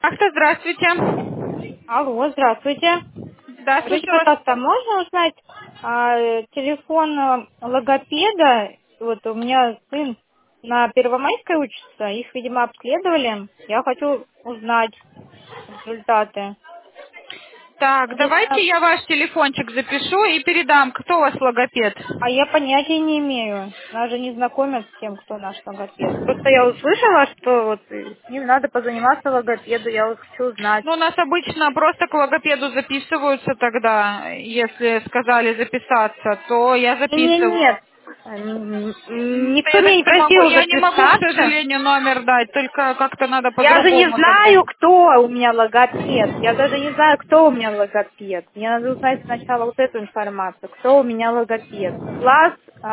Ахта, здравствуйте. Алло, здравствуйте. Да, Скажите, слушаю вас. пожалуйста, можно узнать телефон логопеда? Вот у меня сын на Первомайской учится, их, видимо, обследовали. Я хочу узнать результаты. Так, давайте Конечно, я ваш телефончик запишу и передам. Кто у вас логопед? а я понятия не имею. Нас же не знакомят с тем, кто наш логопед. Просто я услышала, что вот с ним надо позаниматься логопеду, я вот хочу узнать. Ну, у нас обычно просто к логопеду записываются тогда. Если сказали записаться, то я Нет, записываю. никто Я так меня не не могу. просил Я не могу, к записаться. сожалению, номер дать, только как-то надо Я же не по-другому тогда. знаю, кто у меня логопед. Я даже не знаю, кто у меня логопед. Мне надо узнать сначала вот эту информацию. Кто у меня логопед. Класс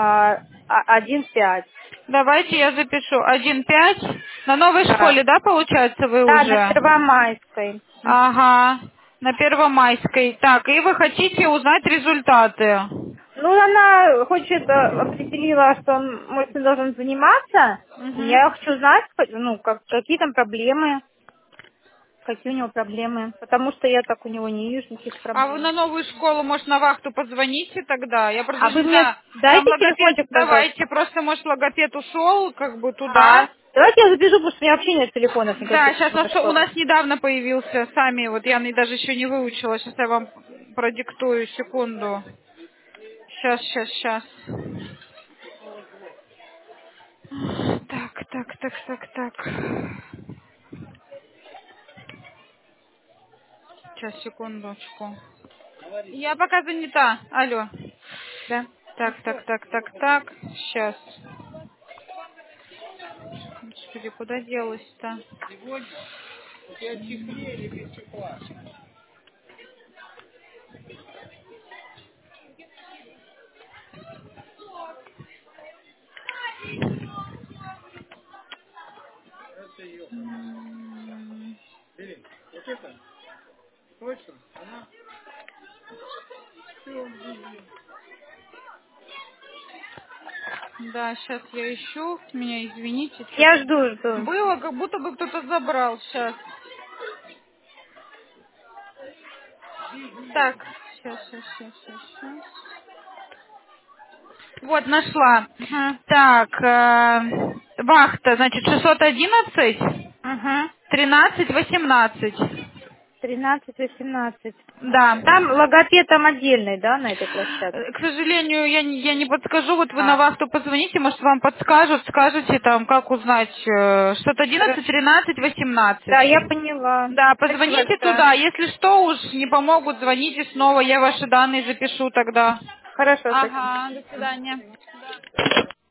1-5. Давайте я запишу 1,5. На новой Да. школе, да, получается, вы Да, на уже? Первомайской. Ага, на Первомайской. Так, и вы хотите узнать результаты? Ну, она хочет, определила, что мой сын должен заниматься. Мгм. Я хочу знать, ну, какие там проблемы, какие у него проблемы. Потому что я так у него не вижу никаких А вы проблем. на новую школу, может, на вахту позвоните тогда? Я просто А не вы мне знаю. Там дайте логопед, телефончик, пожалуйста? давайте, просто, может, логопед ушел, как бы А, туда. давайте я запишу, потому что у меня вообще нет телефонов Да, никаких сейчас новой у школы. нас недавно появился сами, вот я даже еще не выучила, сейчас я вам продиктую, секунду. Сейчас. Так. Сейчас, секундочку. Я пока занята. Алло. Да. Так. Сейчас. Господи, куда делась-то? Да, сейчас я ищу. Меня извините, Я что-то жду. было, как будто бы кто-то забрал. Сейчас. Так, сейчас. Вот, нашла. Угу. Так, вахта, значит, 611, Угу. 13, 18. 13-18. Да. Там логопед там отдельный, да, на этой площадке? К сожалению, я не подскажу. Вот вы на А, вахту позвоните, может, вам подскажут, скажете там, как узнать, 611, хорошо. 13, Да, 18. я поняла. Да, Спасибо позвоните большое. туда. Если что, уж не помогут, звоните снова. Я ваши данные запишу тогда. Хорошо, спасибо. Ага, до свидания.